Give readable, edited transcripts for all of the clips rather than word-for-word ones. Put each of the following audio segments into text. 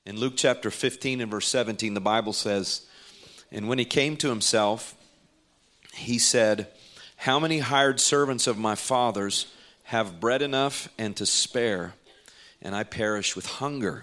In Luke chapter 15 and verse 17, the Bible says, "And when he came to himself, he said, 'How many hired servants of my father's have bread enough and to spare, and I perish with hunger?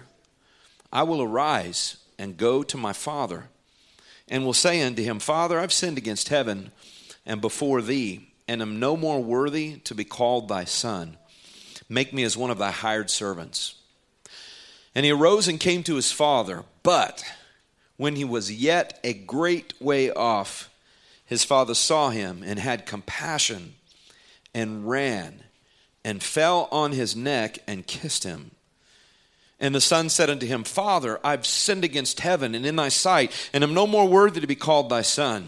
I will arise and go to my father, and will say unto him, Father, I've sinned against heaven and before thee, and am no more worthy to be called thy son. Make me as one of thy hired servants.' And he arose and came to his father. But when he was yet a great way off, his father saw him and had compassion and ran and fell on his neck and kissed him. And the son said unto him, Father, I've sinned against heaven and in thy sight, and am no more worthy to be called thy son.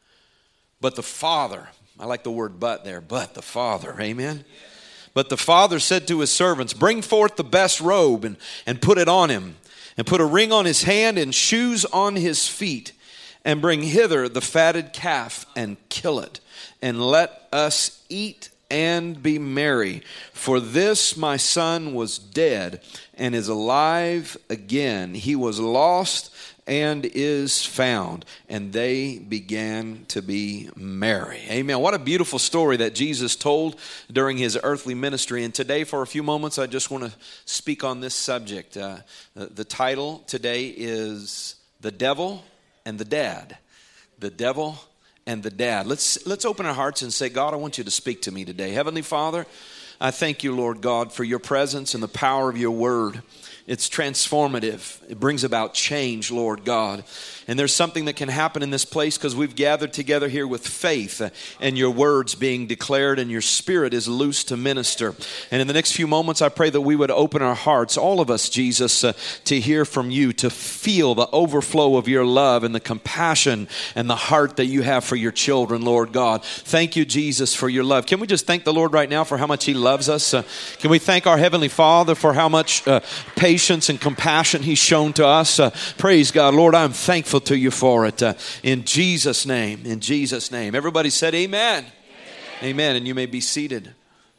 But the father," I like the word but there, but the father, amen? "But the father said to his servants, Bring forth the best robe and put it on him, and put a ring on his hand and shoes on his feet, and bring hither the fatted calf and kill it, and let us eat and be merry. For this my son was dead and is alive again. He was lost and is found. And they began to be merry." Amen. What a beautiful story that Jesus told during his earthly ministry. And today, for a few moments, I just want to speak on this subject. The title today is "The Devil and the Dad." The Devil and the Dad. Let's open our hearts and say, God, I want you to speak to me today. Heavenly Father, I thank you, Lord God, for your presence and the power of your word. It's transformative. It brings about change, Lord God. And there's something that can happen in this place because we've gathered together here with faith and your words being declared and your spirit is loose to minister. And in the next few moments, I pray that we would open our hearts, all of us, Jesus, to hear from you, to feel the overflow of your love and the compassion and the heart that you have for your children, Lord God. Thank you, Jesus, for your love. Can we just thank the Lord right now for how much he loves us? Can we thank our Heavenly Father for how much patience and compassion he's shown to us? Praise God. Lord, I'm thankful to you for it. In Jesus' name. In Jesus' name. Everybody said amen. Amen. And you may be seated.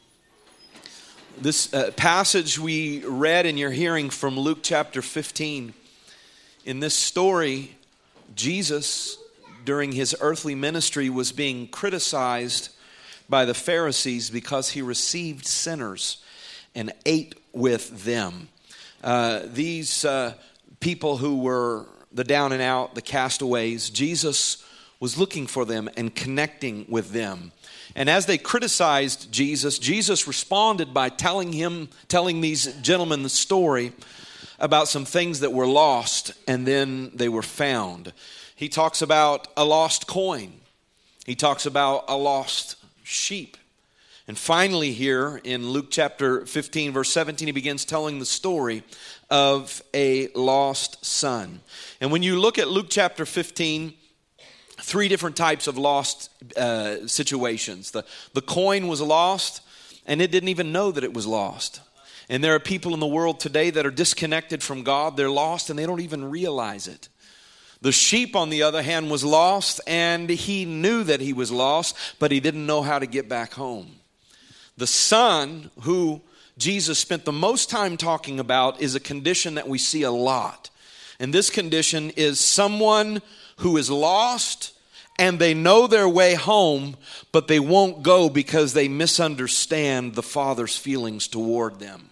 This passage we read in your hearing from Luke chapter 15. In this story, Jesus, during his earthly ministry, was being criticized by the Pharisees because he received sinners and ate with them. These people who were the down and out, the castaways, Jesus was looking for them and connecting with them. And as they criticized Jesus, Jesus responded by telling these gentlemen the story about some things that were lost and then they were found. He talks about a lost coin. He talks about a lost sheep. And finally here in Luke chapter 15, verse 17, he begins telling the story of a lost son. And when you look at Luke chapter 15, three different types of lost situations. The coin was lost, and it didn't even know that it was lost. And there are people in the world today that are disconnected from God. They're lost, and they don't even realize it. The sheep, on the other hand, was lost, and he knew that he was lost, but he didn't know how to get back home. The son, who Jesus spent the most time talking about, is a condition that we see a lot. And this condition is someone who is lost and they know their way home, but they won't go because they misunderstand the Father's feelings toward them.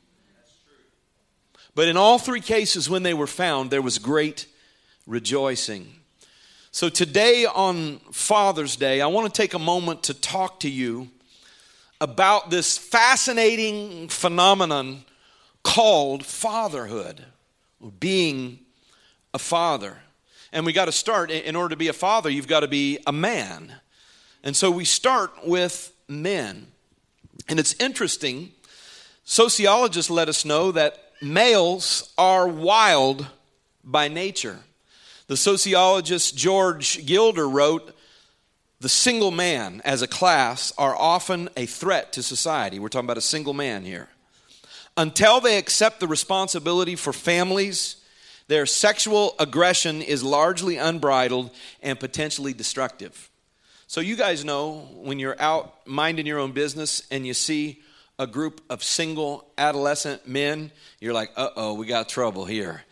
But in all three cases, when they were found, there was great rejoicing. So today on Father's Day, I want to take a moment to talk to you about this fascinating phenomenon called fatherhood, being a father. And we got to start, in order to be a father, you've got to be a man. And so we start with men. And it's interesting, sociologists let us know that males are wild by nature. The sociologist George Gilder wrote, "The single man as a class are often a threat to society." We're talking about a single man here. "Until they accept the responsibility for families, their sexual aggression is largely unbridled and potentially destructive." So you guys know when you're out minding your own business and you see a group of single adolescent men, you're like, uh-oh, we got trouble here.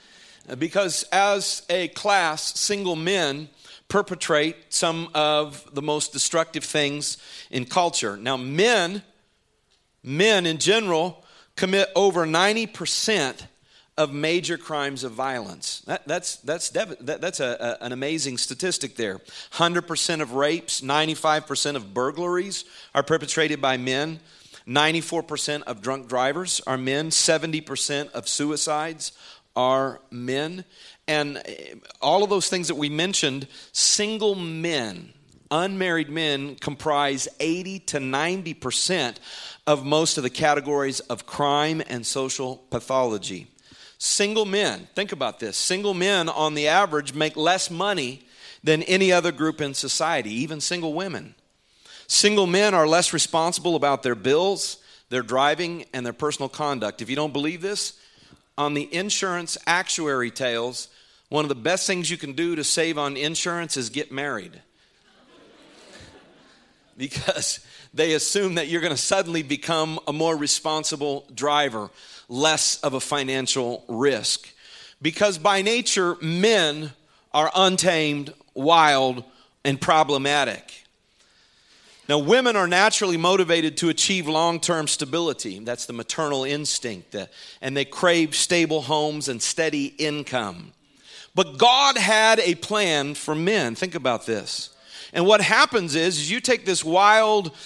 Because as a class, single men perpetrate some of the most destructive things in culture. Now, men in general commit over 90% of major crimes of violence. That's an amazing statistic there. 100% of rapes, 95% of burglaries are perpetrated by men. 94% of drunk drivers are men. 70% of suicides are men. And all of those things that we mentioned, single men, unmarried men, comprise 80 to 90% of most of the categories of crime and social pathology. Single men, think about this. Single men, on the average, make less money than any other group in society, even single women. Single men are less responsible about their bills, their driving, and their personal conduct. If you don't believe this, on the insurance actuary tales, one of the best things you can do to save on insurance is get married. Because they assume that you're going to suddenly become a more responsible driver, less of a financial risk. Because by nature, men are untamed, wild, and problematic. Now, women are naturally motivated to achieve long-term stability. That's the maternal instinct. And they crave stable homes and steady income. But God had a plan for men. Think about this. And what happens is you take this wild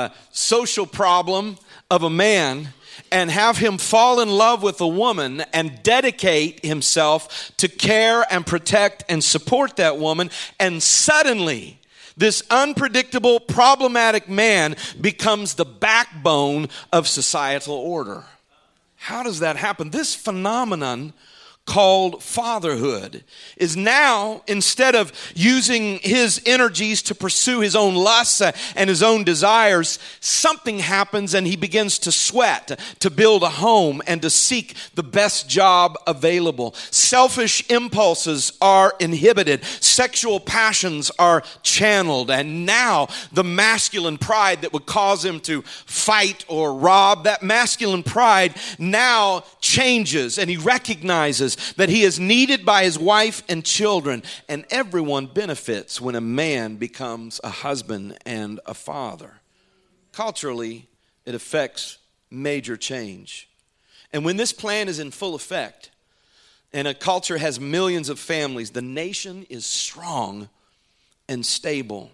social problem of a man and have him fall in love with a woman and dedicate himself to care and protect and support that woman. And suddenly, this unpredictable, problematic man becomes the backbone of societal order. How does that happen? This phenomenon called fatherhood is now, instead of using his energies to pursue his own lusts and his own desires, something happens and he begins to sweat, to build a home and to seek the best job available. Selfish impulses are inhibited. Sexual passions are channeled. And now the masculine pride that would cause him to fight or rob, that masculine pride now changes, and he recognizes that he is needed by his wife and children, and everyone benefits when a man becomes a husband and a father. Culturally, it affects major change. And when this plan is in full effect, and a culture has millions of families, the nation is strong and stable.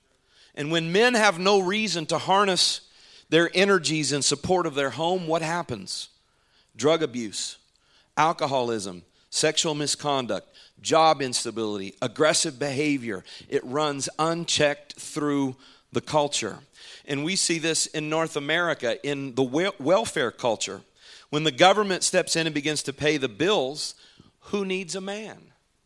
And when men have no reason to harness their energies in support of their home, what happens? Drug abuse, alcoholism, sexual misconduct, job instability, aggressive behavior. It runs unchecked through the culture. And we see this in North America, in the welfare culture. When the government steps in and begins to pay the bills, who needs a man?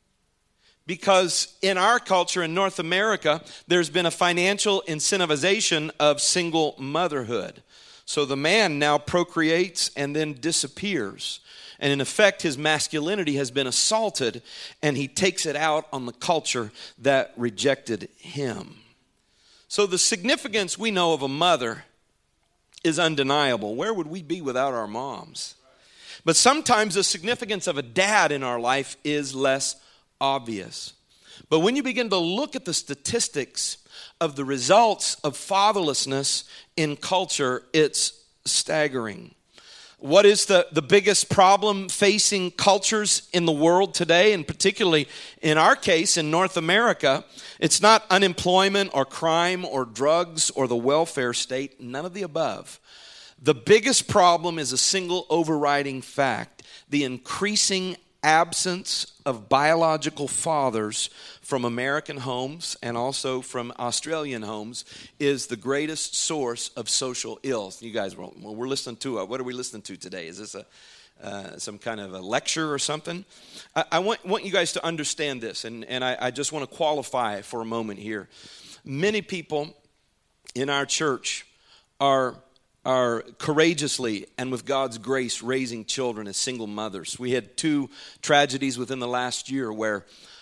Because in our culture in North America, there's been a financial incentivization of single motherhood. So the man now procreates and then disappears. And in effect, his masculinity has been assaulted, and he takes it out on the culture that rejected him. So the significance we know of a mother is undeniable. Where would we be without our moms? But sometimes the significance of a dad in our life is less obvious. But when you begin to look at the statistics of the results of fatherlessness in culture, it's staggering. What is the biggest problem facing cultures in the world today, and particularly in our case in North America? It's not unemployment or crime or drugs or the welfare state, none of the above. The biggest problem is a single overriding fact: the increasing absence of biological fathers from American homes and also from Australian homes is the greatest source of social ills. You guys, we're listening to what are we listening to today? Is this some kind of a lecture or something? I want you guys to understand this, and I just want to qualify for a moment here. Many people in our church are courageously and with God's grace raising children as single mothers. We had 2 tragedies within the last year where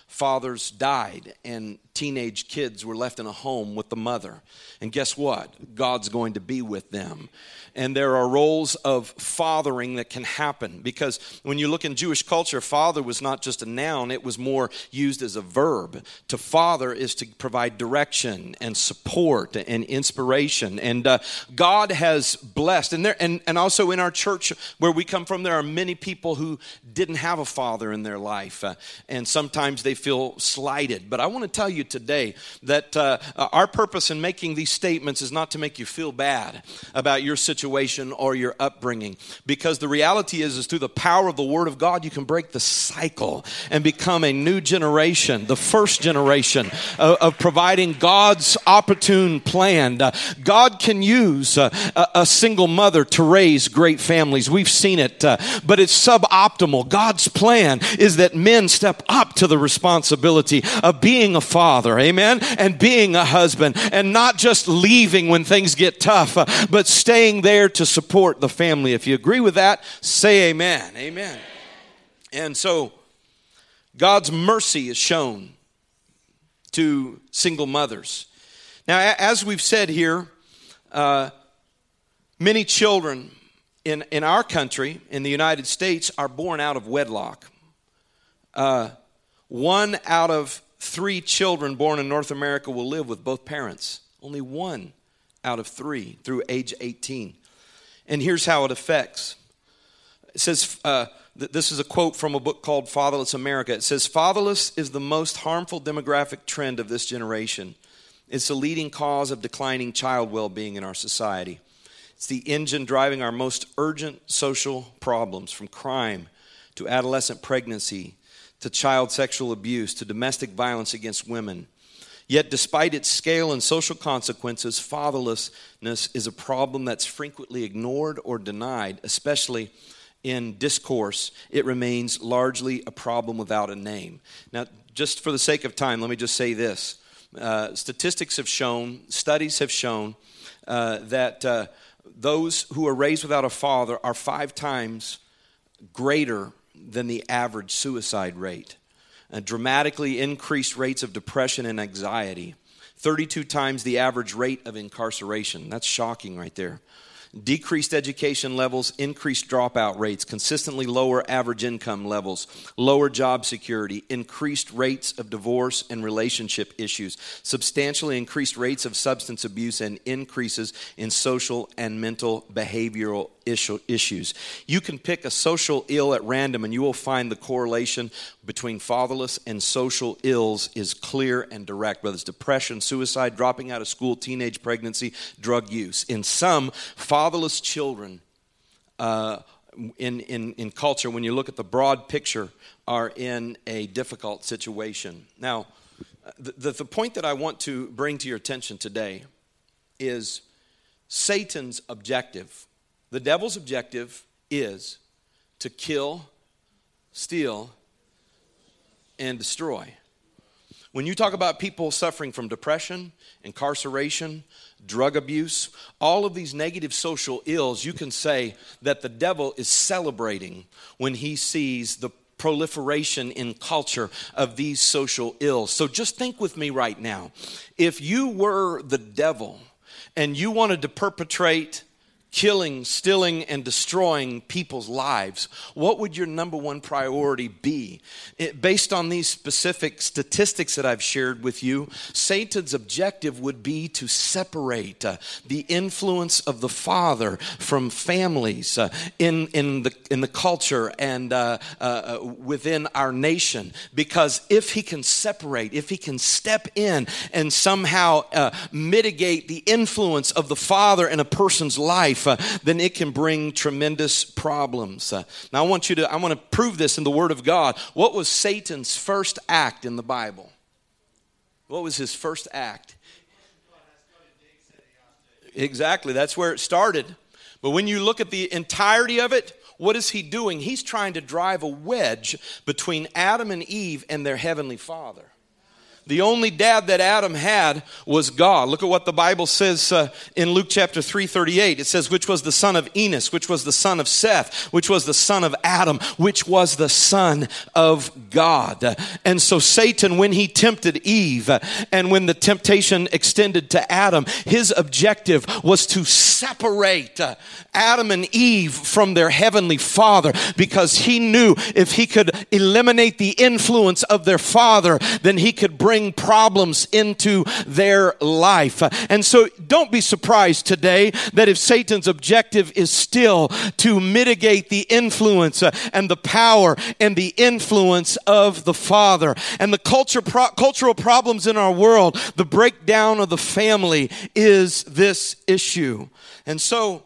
fathers died and teenage kids were left in a home with the mother. And guess what? God's going to be with them. And there are roles of fathering that can happen, because when you look in Jewish culture, father was not just a noun, it was more used as a verb. To father is to provide direction and support and inspiration. And God has blessed. And also in our church where we come from, there are many people who didn't have a father in their life. And sometimes they feel slighted. But I want to tell you today that our purpose in making these statements is not to make you feel bad about your situation or your upbringing, because the reality is through the power of the Word of God, you can break the cycle and become a new generation, the first generation of providing God's opportune plan. God can use a single mother to raise great families. We've seen it, but it's suboptimal. God's plan is that men step up to the responsibility of being a father, amen, and being a husband, and not just leaving when things get tough, but staying there to support the family. If you agree with that, say amen. Amen. And so God's mercy is shown to single mothers. Now, as we've said here, many children in our country, in the United States, are born out of wedlock. 1 out of 3 children born in North America will live with both parents. Only 1 out of 3 through age 18. And here's how it affects. It says, this is a quote from a book called Fatherless America. It says, "Fatherless is the most harmful demographic trend of this generation. It's the leading cause of declining child well-being in our society. It's the engine driving our most urgent social problems, from crime to adolescent pregnancy to child sexual abuse to domestic violence against women. Yet despite its scale and social consequences, fatherlessness is a problem that's frequently ignored or denied, especially in discourse. It remains largely a problem without a name." Now, just for the sake of time, let me just say this. Statistics have shown, studies have shown that those who are raised without a father are 5 times greater than the average suicide rate. Dramatically increased rates of depression and anxiety. 32 times the average rate of incarceration. That's shocking right there. Decreased education levels, increased dropout rates, consistently lower average income levels, lower job security, increased rates of divorce and relationship issues, substantially increased rates of substance abuse, and increases in social and mental behavioral issues. You can pick a social ill at random and you will find the correlation between fatherless and social ills is clear and direct, whether it's depression, suicide, dropping out of school, teenage pregnancy, drug use. In some, fatherless children in culture, when you look at the broad picture, are in a difficult situation. Now, the point that I want to bring to your attention today is Satan's objective. The devil's objective is to kill, steal, and destroy. When you talk about people suffering from depression, incarceration, drug abuse, all of these negative social ills, you can say that the devil is celebrating when he sees the proliferation in culture of these social ills. So just think with me right now. If you were the devil and you wanted to perpetrate killing, stealing, and destroying people's lives, what would your number one priority be? Based on these specific statistics that I've shared with you, Satan's objective would be to separate the influence of the father from families in the culture and within our nation. Because if he can separate, if he can step in and somehow mitigate the influence of the father in a person's life, then it can bring tremendous problems. Now I want to prove this in the Word of God. What was Satan's first act in the Bible? What was his first act? Exactly, that's where it started. But when you look at the entirety of it, what is he doing? He's trying to drive a wedge between Adam and Eve and their heavenly Father. The only dad that Adam had was God. Look at what the Bible says in Luke chapter 3:38. It says, which was the son of Enos, which was the son of Seth, which was the son of Adam, which was the son of God. And so Satan, when he tempted Eve, and when the temptation extended to Adam, his objective was to separate Adam and Eve from their heavenly Father, because he knew if he could eliminate the influence of their father, then he could bring problems into their life. And so don't be surprised today that if Satan's objective is still to mitigate the influence and the power and the influence of the father, and the cultural problems in our world, the breakdown of the family is this issue. And so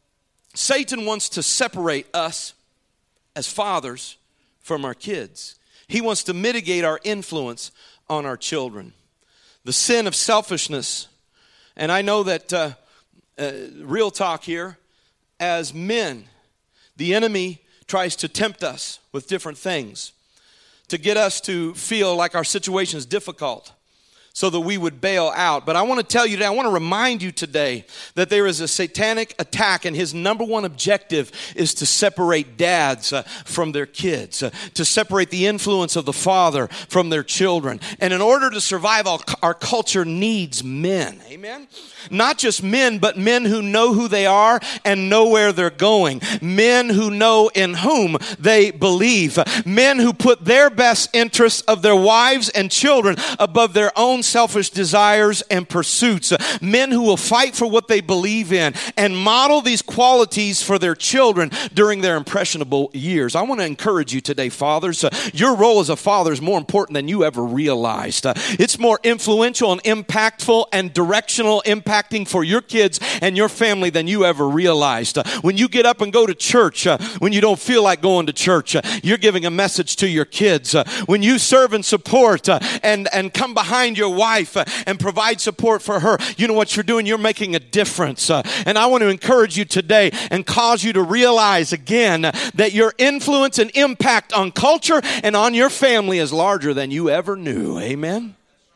Satan wants to separate us as fathers from our kids. He wants to mitigate our influence on our children. The sin of selfishness. And I know that real talk here, as men, the enemy tries to tempt us with different things to get us to feel like our situation is difficult, so that we would bail out. But I want to tell you today, I want to remind you today that there is a satanic attack, and his number one objective is to separate dads from their kids, to separate the influence of the father from their children. And in order to survive, our culture needs men. Amen? Not just men, but men who know who they are and know where they're going. Men who know in whom they believe. Men who put their best interests of their wives and children above their own selfish desires and pursuits. Men who will fight for what they believe in and model these qualities for their children during their impressionable years. I want to encourage you today, fathers. Your role as a father is more important than you ever realized. It's more influential and impactful and directional, impacting for your kids and your family than you ever realized. When you get up and go to church, when you don't feel like going to church, you're giving a message to your kids. When you serve and support and come behind your wife and provide support for her, you know what you're doing? You're making a difference. And I want to encourage you today and cause you to realize again that your influence and impact on culture and on your family is larger than you ever knew. Amen?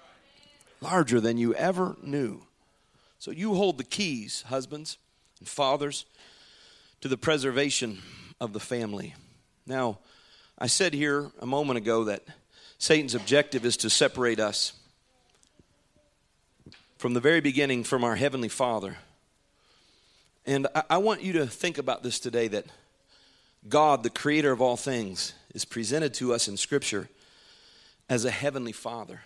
Larger than you ever knew. So you hold the keys, husbands and fathers, to the preservation of the family. Now, I said here a moment ago that Satan's objective is to separate us from the very beginning from our Heavenly Father. And I want you to think about this today, that God, the creator of all things, is presented to us in Scripture as a Heavenly Father.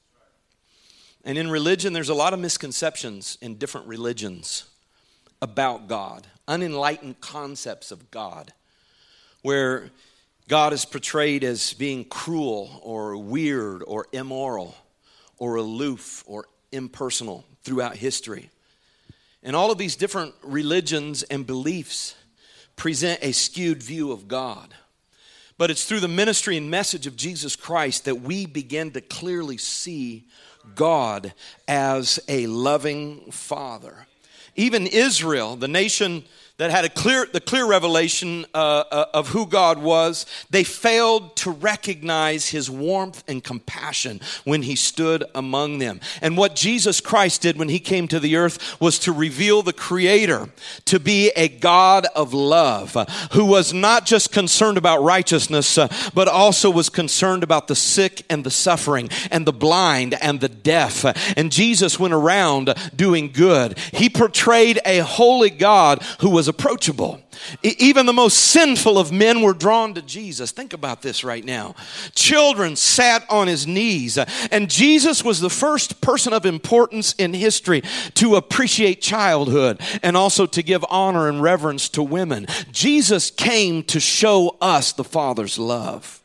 And in religion, there's a lot of misconceptions in different religions about God, unenlightened concepts of God, where God is portrayed as being cruel or weird or immoral or aloof or impersonal throughout history. And all of these different religions and beliefs present a skewed view of God. But it's through the ministry and message of Jesus Christ that we begin to clearly see God as a loving Father. Even Israel, the nation that had the clear revelation of who God was, they failed to recognize his warmth and compassion when he stood among them. And what Jesus Christ did when he came to the earth was to reveal the Creator to be a God of love, who was not just concerned about righteousness, but also was concerned about the sick and the suffering and the blind and the deaf. And Jesus went around doing good. He portrayed a holy God who was approachable. Even the most sinful of men were drawn to Jesus. Think about this right now. Children sat on his knees, and Jesus was the first person of importance in history to appreciate childhood and also to give honor and reverence to women. Jesus came to show us the Father's love.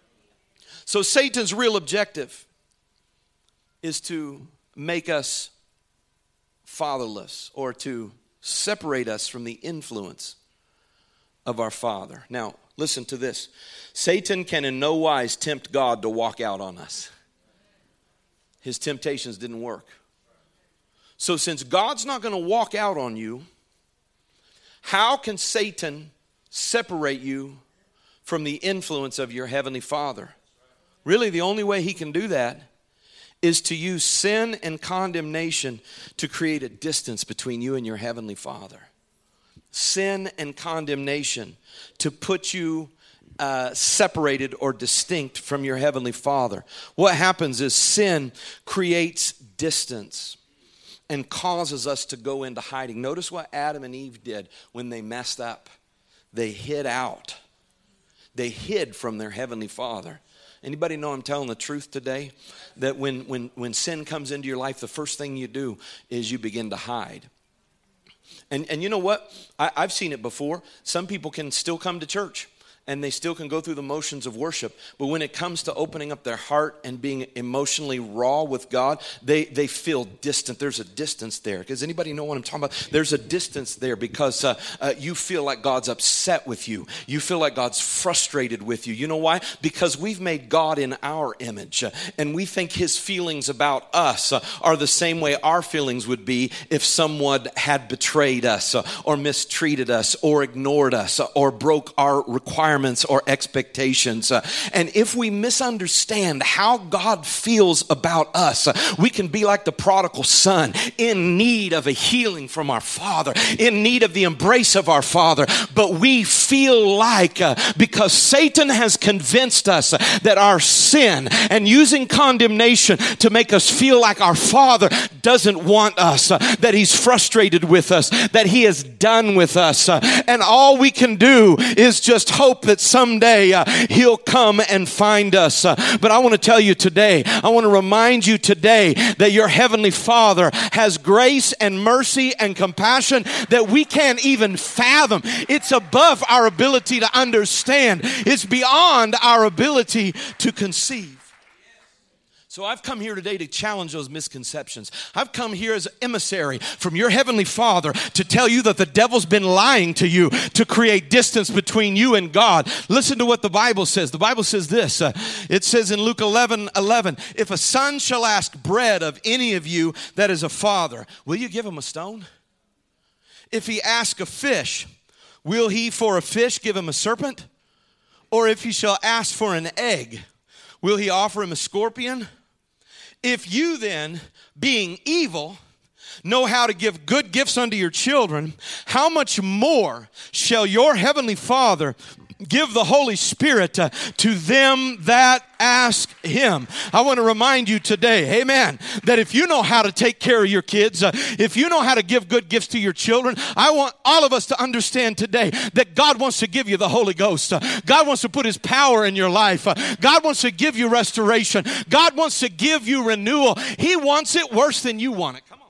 So Satan's real objective is to make us fatherless, or to separate us from the influence of our Father. Now, listen to this. Satan can in no wise tempt God to walk out on us. His temptations didn't work. So since God's not going to walk out on you, how can Satan separate you from the influence of your Heavenly Father? Really, the only way he can do that is to use sin and condemnation to create a distance between you and your Heavenly Father. Sin and condemnation to put you separated or distinct from your Heavenly Father. What happens is sin creates distance and causes us to go into hiding. Notice what Adam and Eve did when they messed up. They hid out. They hid from their Heavenly Father. Anybody know I'm telling the truth today? That when sin comes into your life, the first thing you do is you begin to hide. And you know what? I've seen it before. Some people can still come to church and they still can go through the motions of worship. But when it comes to opening up their heart and being emotionally raw with God, they feel distant. There's a distance there. Does anybody know what I'm talking about? There's a distance there because you feel like God's upset with you. You feel like God's frustrated with you. You know why? Because we've made God in our image. And we think His feelings about us are the same way our feelings would be if someone had betrayed us or mistreated us or ignored us or broke our requirements or expectations. And if we misunderstand how God feels about us, we can be like the prodigal son, in need of a healing from our Father, in need of the embrace of our Father. But we feel like, because Satan has convinced us that our sin and using condemnation to make us feel like our Father doesn't want us, that He's frustrated with us, that He is done with us. And all we can do is just hope that someday He'll come and find us. But I want to tell you today, I want to remind you today that your Heavenly Father has grace and mercy and compassion that we can't even fathom. It's above our ability to understand. It's beyond our ability to conceive. So I've come here today to challenge those misconceptions. I've come here as an emissary from your Heavenly Father to tell you that the devil's been lying to you to create distance between you and God. Listen to what the Bible says. The Bible says this. It says in Luke 11:11, if a son shall ask bread of any of you that is a father, will you give him a stone? If he ask a fish, will he for a fish give him a serpent? Or if he shall ask for an egg, will he offer him a scorpion? If you then, being evil, know how to give good gifts unto your children, how much more shall your Heavenly Father give the Holy Spirit to them that ask Him? I want to remind you today, amen, that if you know how to take care of your kids, if you know how to give good gifts to your children, I want all of us to understand today that God wants to give you the Holy Ghost. God wants to put His power in your life. God wants to give you restoration. God wants to give you renewal. He wants it worse than you want it. Come on.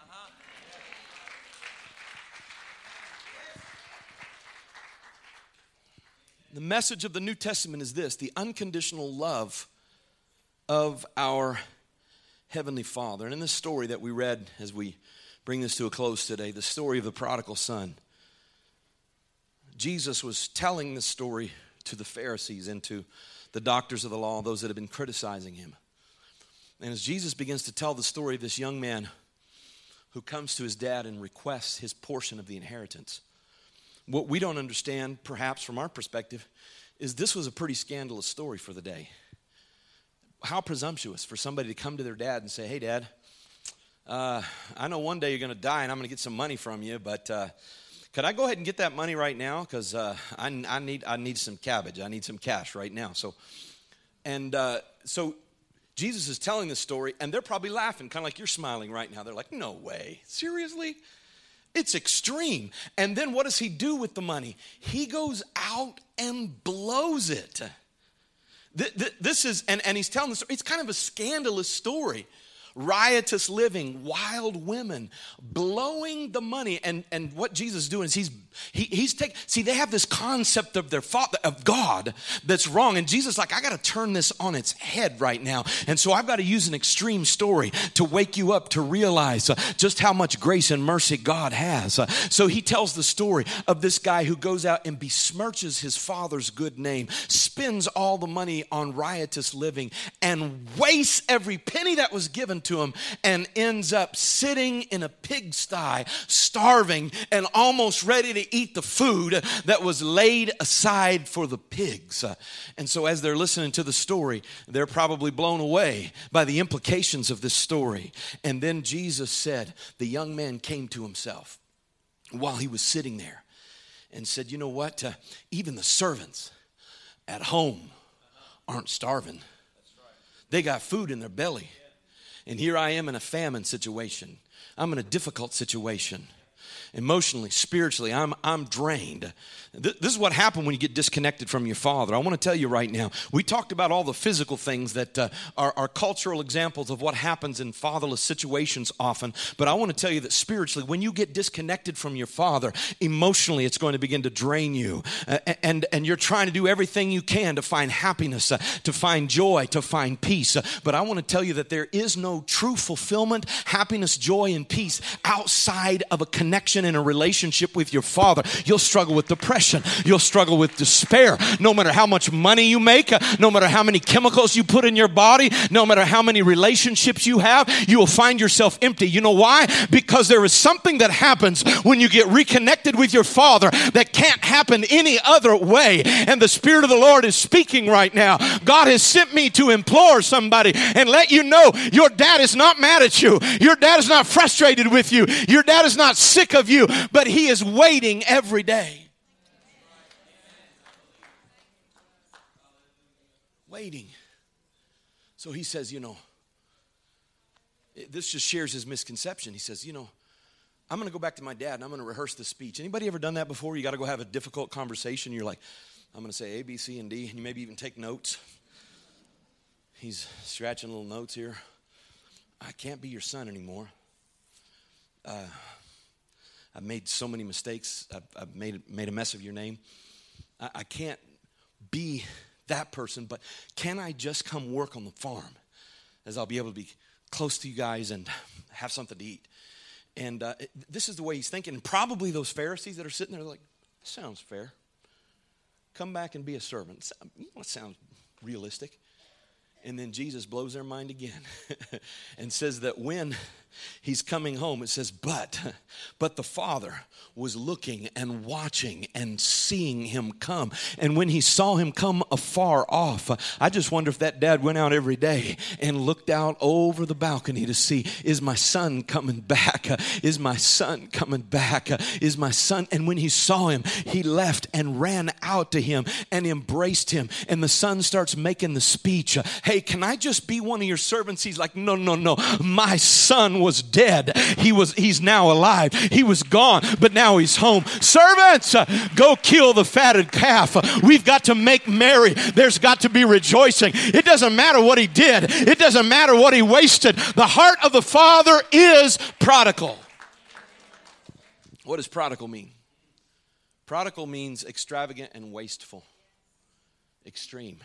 The message of the New Testament is this: the unconditional love of our Heavenly Father. And in this story that we read as we bring this to a close today, the story of the prodigal son, Jesus was telling this story to the Pharisees and to the doctors of the law, those that have been criticizing Him. And as Jesus begins to tell the story of this young man who comes to his dad and requests his portion of the inheritance, what we don't understand, perhaps from our perspective, is this was a pretty scandalous story for the day. How presumptuous for somebody to come to their dad and say, hey, Dad, I know one day you're going to die and I'm going to get some money from you, but could I go ahead and get that money right now? Because I need some cabbage. I need some cash right now. So Jesus is telling this story, and they're probably laughing, kind of like you're smiling right now. They're like, no way. Seriously? It's extreme. And then what does he do with the money? He goes out and blows it. This is, and he's telling the story. It's kind of a scandalous story. Riotous living, wild women, blowing the money. And what Jesus is doing is he's taking, see, they have this concept of their father, of God, that's wrong. And Jesus is like, I got to turn this on its head right now. And so I've got to use an extreme story to wake you up to realize just how much grace and mercy God has. So he tells the story of this guy who goes out and besmirches his father's good name, spends all the money on riotous living, and wastes every penny that was given to him and ends up sitting in a pigsty, starving and almost ready to eat the food that was laid aside for the pigs. And so as they're listening to the story, they're probably blown away by the implications of this story. And then Jesus said, the young man came to himself while he was sitting there and said, you know what? Even the servants at home aren't starving. They got food in their belly. And here I am in a famine situation. I'm in a difficult situation. Emotionally, spiritually, I'm drained. This is what happened when you get disconnected from your Father. I want to tell you right now, we talked about all the physical things that are cultural examples of what happens in fatherless situations often. But I want to tell you that spiritually, when you get disconnected from your Father, emotionally, it's going to begin to drain you. And you're trying to do everything you can to find happiness, to find joy, to find peace. But I want to tell you that there is no true fulfillment, happiness, joy, and peace outside of a connection in a relationship with your Father. You'll struggle with depression. You'll struggle with despair. No matter how much money you make, no matter how many chemicals you put in your body, no matter how many relationships you have, you will find yourself empty. You know why? Because there is something that happens when you get reconnected with your Father that can't happen any other way. And the Spirit of the Lord is speaking right now. God has sent me to implore somebody and let you know your dad is not mad at you. Your dad is not frustrated with you. Your dad is not sick of you, but he is waiting every day. Waiting. So he says, this just shares his misconception. He says, I'm going to go back to my dad and I'm going to rehearse the speech. Anybody ever done that before? You got to go have a difficult conversation. You're like, I'm going to say A, B, C, and D. And you maybe even take notes. He's scratching little notes here. I can't be your son anymore. I've made so many mistakes. I've made a mess of your name. I can't be that person, but can I just come work on the farm as I'll be able to be close to you guys and have something to eat? And this is the way he's thinking. And probably those Pharisees that are sitting there like, sounds fair. Come back and be a servant. That sounds realistic. And then Jesus blows their mind again and says that when he's coming home, it says, but the Father was looking and watching and seeing him come. And when he saw him come afar off, I just wonder if that dad went out every day and looked out over the balcony to see, is my son coming back? Is my son coming back? Is my son? And when he saw him, he left and ran out to him and embraced him. And the son starts making the speech. Hey, can I just be one of your servants? He's like, no. My son was dead. He's now alive. He was gone, but now he's home. Servants, go kill the fatted calf. We've got to make merry. There's got to be rejoicing. It doesn't matter what he did. It doesn't matter what he wasted. The heart of the Father is prodigal. What does prodigal mean? Prodigal means extravagant and wasteful. Extreme.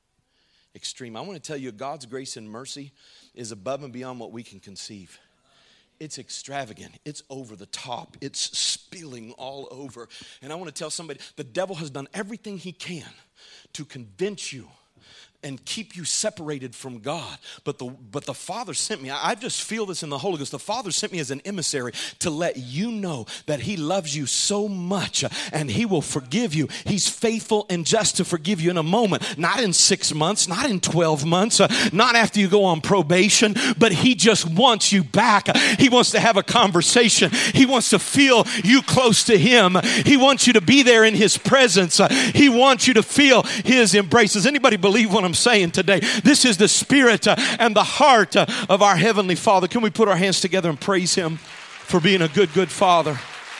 I want to tell you, God's grace and mercy is above and beyond what we can conceive. It's extravagant. It's over the top. It's spilling all over. And I want to tell somebody, the devil has done everything he can to convince you and keep you separated from God. But the Father sent me. I just feel this in the Holy Ghost. The Father sent me as an emissary to let you know that he loves you so much and he will forgive you. He's faithful and just to forgive you in a moment. Not in 6 months, not in 12 months, not after you go on probation, but he just wants you back. He wants to have a conversation. He wants to feel you close to him. He wants you to be there in his presence. He wants you to feel his embrace. Does anybody believe what I'm saying today? This is the spirit and the heart of our Heavenly Father. Can we put our hands together and praise him for being a good Father?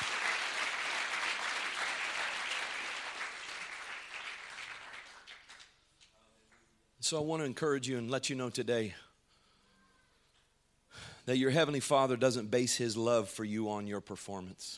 So I want to encourage you and let you know today that your Heavenly Father doesn't base his love for you on your performance.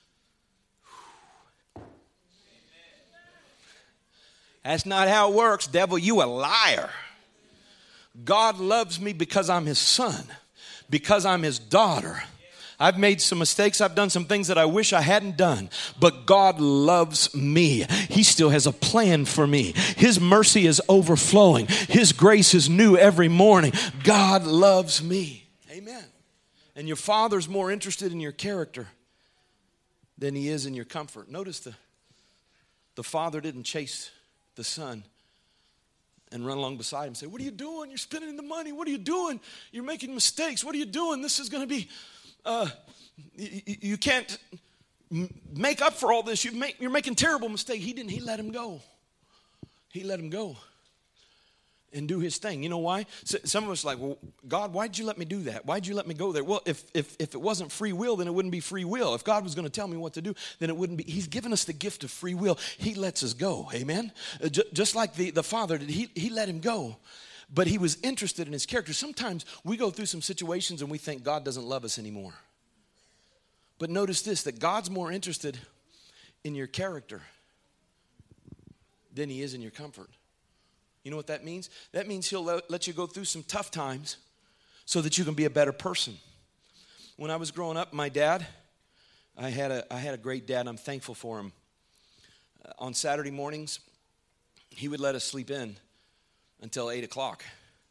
That's not how it works, devil. You a liar. God loves me because I'm his son, because I'm his daughter. I've made some mistakes. I've done some things that I wish I hadn't done. But God loves me. He still has a plan for me. His mercy is overflowing. His grace is new every morning. God loves me. Amen. And your Father's more interested in your character than He is in your comfort. Notice the Father didn't chase the Son and run along beside him and say, what are you doing? You're spending the money. What are you doing? You're making mistakes. What are you doing? This is going to be, you can't make up for all this. You're making terrible mistakes. He didn't. He let him go. He let him go and do his thing. You know why? Some of us are like, well, God, why'd you let me do that? Why'd you let me go there? Well, if it wasn't free will, then it wouldn't be free will. If God was going to tell me what to do, then it wouldn't be. He's given us the gift of free will. He lets us go. Amen? Just like the Father did, he let him go. But he was interested in his character. Sometimes we go through some situations and we think God doesn't love us anymore. But notice this, that God's more interested in your character than He is in your comfort. You know what that means? That means He'll let you go through some tough times so that you can be a better person. When I was growing up, my dad, I had a great dad, and I'm thankful for him. On Saturday mornings, he would let us sleep in until 8 o'clock.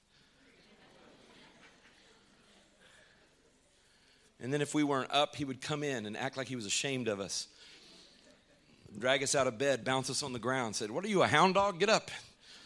And then if we weren't up, he would come in and act like he was ashamed of us. Drag us out of bed, bounce us on the ground, said, what are you, a hound dog? Get up.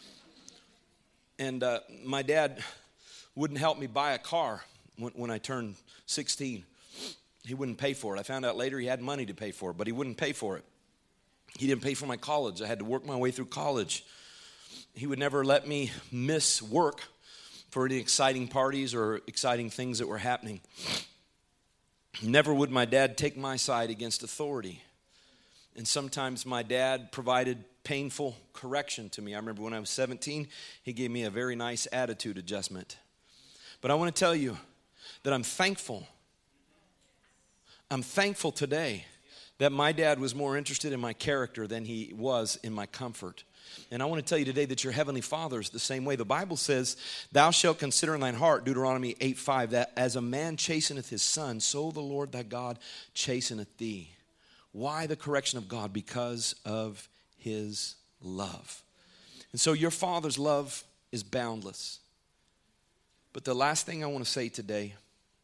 And my dad wouldn't help me buy a car when I turned 16. He wouldn't pay for it. I found out later he had money to pay for it, but he wouldn't pay for it. He didn't pay for my college. I had to work my way through college. He would never let me miss work for any exciting parties or exciting things that were happening. Never would my dad take my side against authority. And sometimes my dad provided painful correction to me. I remember when I was 17, he gave me a very nice attitude adjustment. But I want to tell you that I'm thankful. I'm thankful today that my dad was more interested in my character than he was in my comfort. And I want to tell you today that your heavenly Father is the same way. The Bible says, thou shalt consider in thine heart, Deuteronomy 8:5, that as a man chasteneth his son, so the Lord thy God chasteneth thee. Why the correction of God? Because of His love. And so your Father's love is boundless. But the last thing I want to say today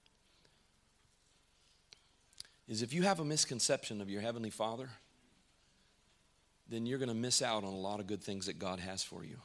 is if you have a misconception of your Heavenly Father, then you're going to miss out on a lot of good things that God has for you.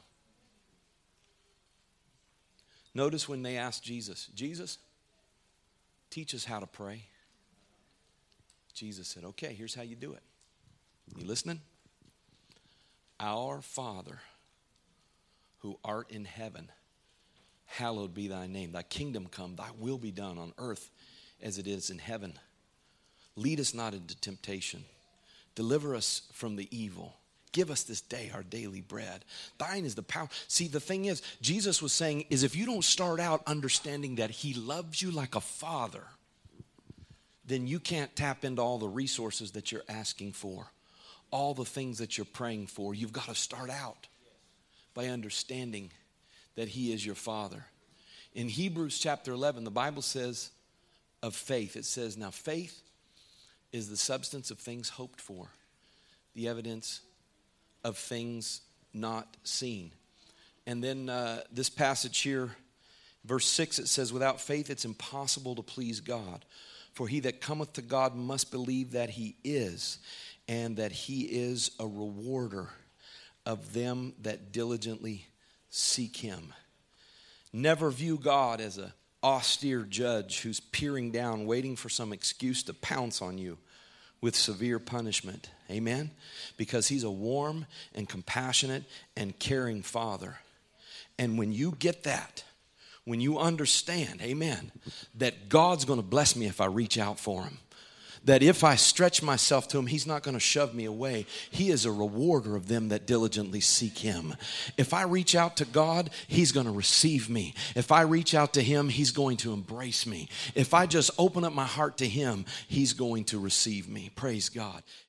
Notice when they asked Jesus, Jesus, teach us how to pray. Jesus said, okay, here's how you do it. You listening? Our Father, who art in heaven, hallowed be thy name. Thy kingdom come, thy will be done on earth as it is in heaven. Lead us not into temptation. Deliver us from the evil. Give us this day our daily bread. Thine is the power. See, the thing is, Jesus was saying is if you don't start out understanding that He loves you like a father, then you can't tap into all the resources that you're asking for, all the things that you're praying for. You've got to start out by understanding that He is your Father. In Hebrews chapter 11, the Bible says of faith, it says, now faith is the substance of things hoped for, the evidence of things not seen. And then this passage here, verse 6, it says, without faith it's impossible to please God. For he that cometh to God must believe that He is, and that He is a rewarder of them that diligently seek Him. Never view God as an austere judge who's peering down, waiting for some excuse to pounce on you with severe punishment. Amen? Because He's a warm and compassionate and caring Father. And when you get that, when you understand, amen, that God's going to bless me if I reach out for Him, that if I stretch myself to Him, He's not going to shove me away. He is a rewarder of them that diligently seek Him. If I reach out to God, He's going to receive me. If I reach out to Him, He's going to embrace me. If I just open up my heart to Him, He's going to receive me. Praise God.